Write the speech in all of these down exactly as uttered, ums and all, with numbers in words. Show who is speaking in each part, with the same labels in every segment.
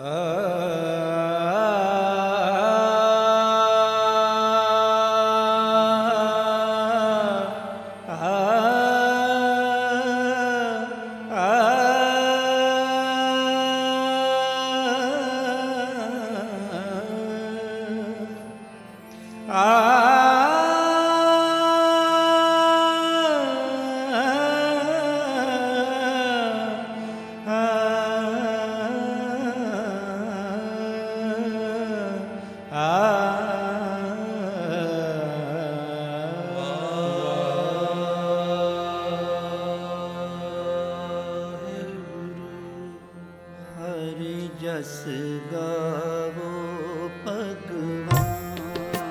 Speaker 1: जस गावो भगवान,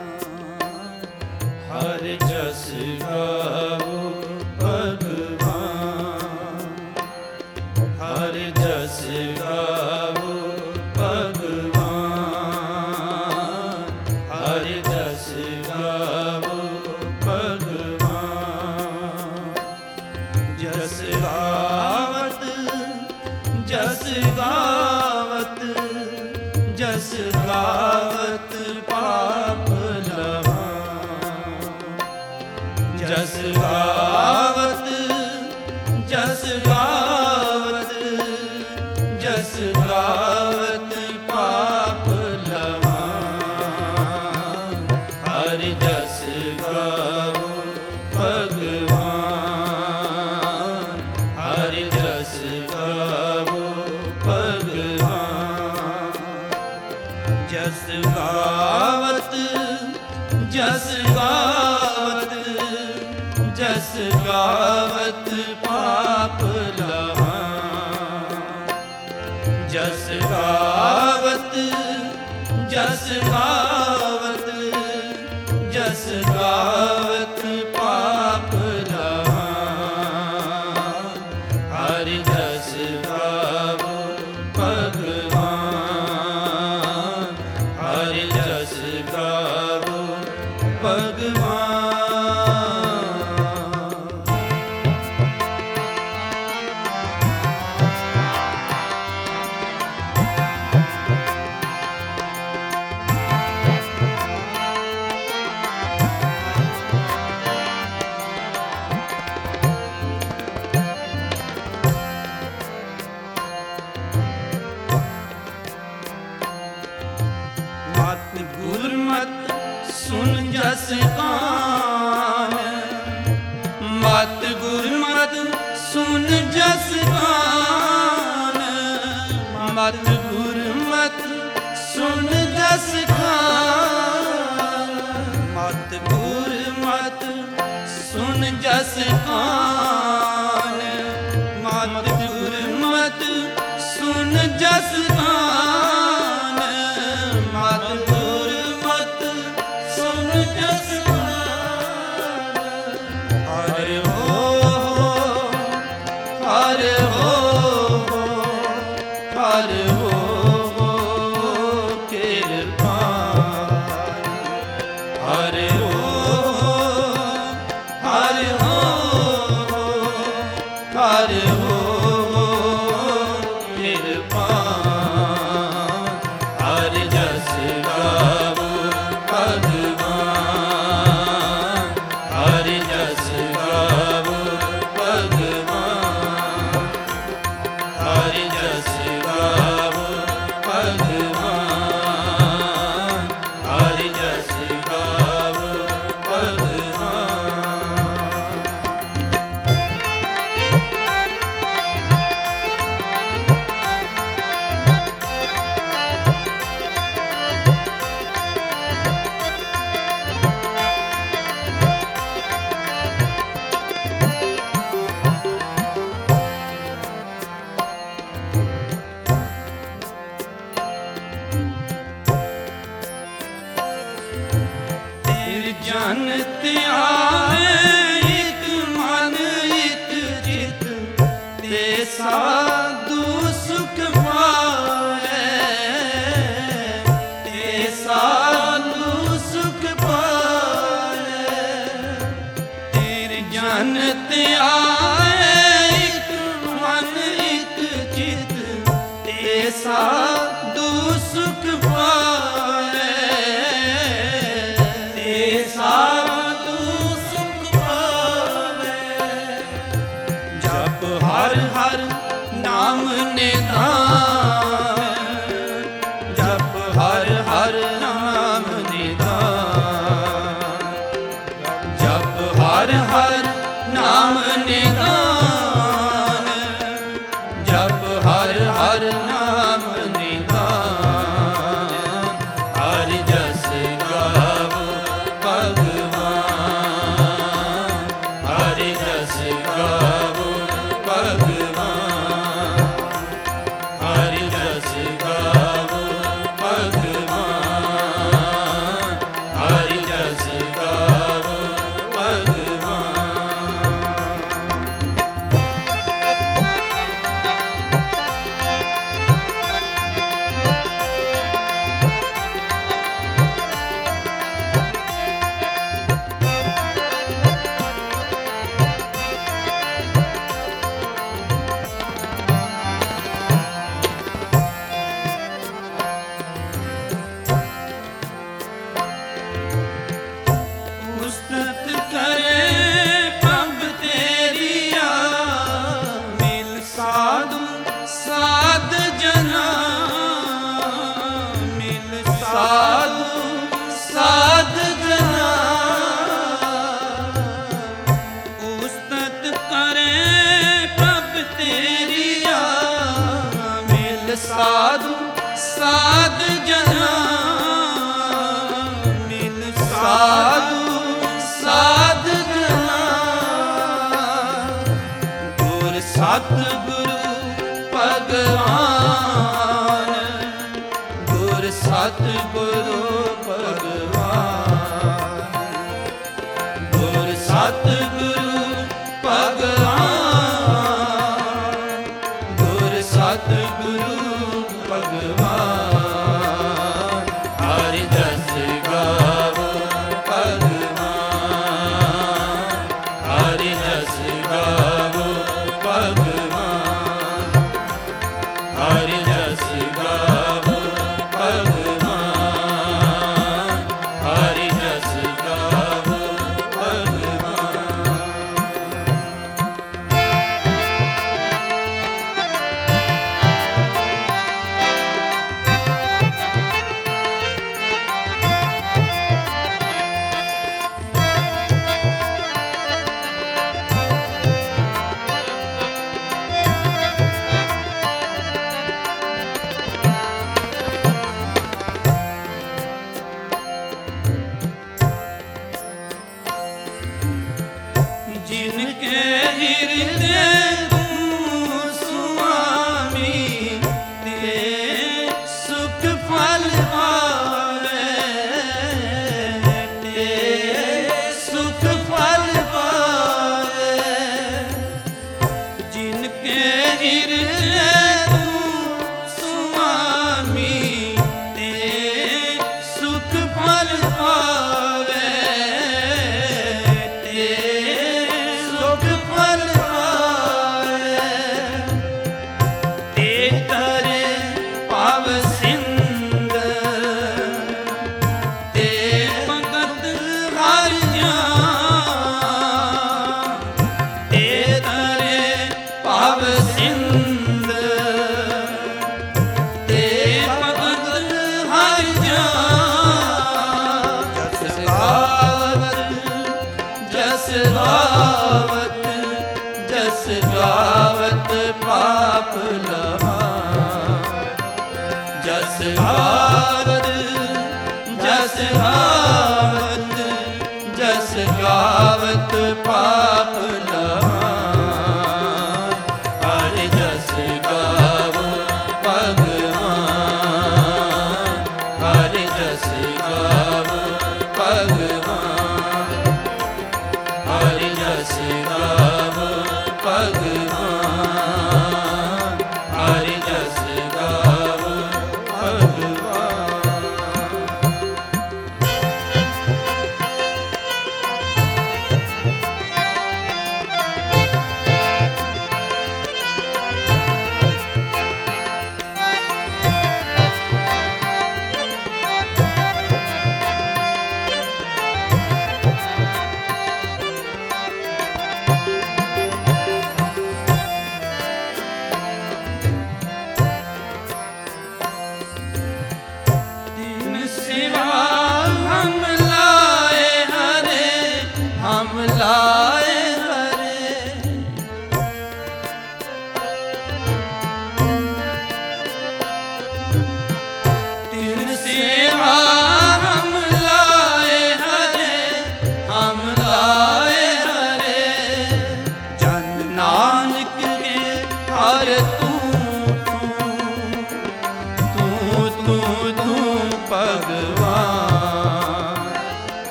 Speaker 1: हर जस गावो भगवान, हर जस गावो भगवान, हर जस गावो भगवान। जस गावत जस गावत जस गावत पाप लवा, जस गावत जस गावत जस गावत पाप लवा। हर जस गावो भगवान, हर जस गावो भगवान। जस गावत जस गावत जस गावत पाप लवा, जस गावत जस गावत जस गावत पाप लवा। हर जस गावो भगवान, हर जस गावो भगवान। मत गुरमत सुन जस कान, मत गुरमत सुन जस कान, मत गुरमत सुन जस कान, मत गुरमत सुन जस कान, मत गुरमत सुन जस कान, मत गुरमत सुन जस कान। हर हो हर हो हर हो कृपान, हर हो हर हो हर हो कृपान। हर जस गावो भगवान, हर जस गावो भगवान, हर जस गावो भगवान, हर जस गावो भगवान। जन त्याए एक मन एक चित, ते साधु सुख पाए, ते साधु सुख पाए। तेरे जन त्याए एक मन एक चित, ते साधु ਸੁਖ ਪਾਵੇ, ਤੇ ਸਾਧੂ ਸੁਖ ਪਾਵੇ। ਜਪ ਹਰ ਹਰ ਨਾਮ ਨਿਧਾਨ, ਜਪ ਹਰ ਹਰ ਨਾਮ ਨਿਧਾਨ, ਜਪ ਹਰ ਹਰ ਨਾਮ ਨਿਧਾਨ, ਜਪ ਹਰ ਹਰ ਨਾਮ ਨਿਧਾਨ। ਹਰਿ ਜਸ ਗਾਵੋ ਭਗਵਾਨ, ਹਰਿ ਜਸ ਗਾਵੋ ਭਗਵਾਨ, ਹਰਿ ਜਸ ਗਾਵੋ ਭਗਵਾਨ, ਹਰਿ ਜਸ ਗਾਵੋ ਭਗਵਾਨ। ਉਸਤਤ ਕਰੇ ਪ੍ਰਭ ਤੇਰੀਆ, ਮਿਲ ਸਾਧੂ ਸਾਧ ਜਨਾ, ਮਿਲ ਸਾਧੂ ਸਾਧ ਜਨਾ। ਉਸਤਤ ਕਰੇ ਪ੍ਰਭ ਤੇਰੀਆ, ਮਿਲ ਸਾਧੂ ਸਾਧ ਜਨਾ, ਮਿਲ ਸਾਧੂ ਸਾਧ ਜਨਾ। ਗੁਰ ਸਤਿਗੁਰੂ ਭਗਵਾਨ, ਗੁਰ ਸਤਿਗੁਰੂ ਭਗਵਾਨ, ਗੁਰ ਸਤਿਗੁਰੂ ਭਗਵਾਨ, ਗੁਰ ਸਤਿਗੁਰੂ ਭਗਵਾਨ। ਹਰਿ ਜਸ ਗਾਵੋ ਭਗਵਾਨ, ਹਰਿ ਜਸ ਗਾਵੋ ਭਗਵਾਨ, ਹਰਿ ਜਸ ਗਾਵੋ ਭਗਵਾਨ, ਹਰਿ ਜਸ ਗਾਵੋ ਭਗਵਾਨ।